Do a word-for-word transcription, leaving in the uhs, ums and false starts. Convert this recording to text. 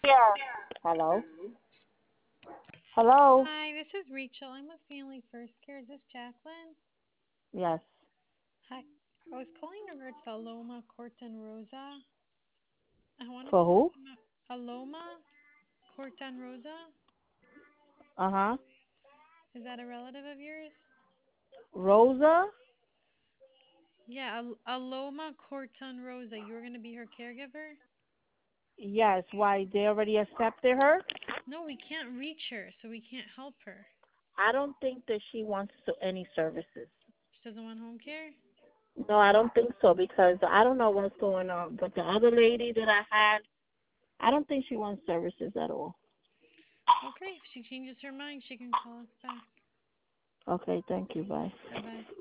Hello? Hello? Hi, this is Rachel. I'm with Family First Care. Is this Jacqueline? Yes. Hi. I was calling in regards to Aloma Corten Rosa. I wanted For to let who? you know. Aloma Corten Rosa? Uh-huh. Is that a relative of yours? Rosa? Yeah, Al- Aloma Corten Rosa. You were going to be her caregiver? Yes. Why, they already accepted her? No, we can't reach her, so we can't help her. I don't think that she wants to, any services. She doesn't want home care? No, I don't think so because I don't know what's going on. But the other lady that I had, I don't think she wants services at all. Okay, if she changes her mind, she can call us back. Okay, thank you. Bye. Bye bye.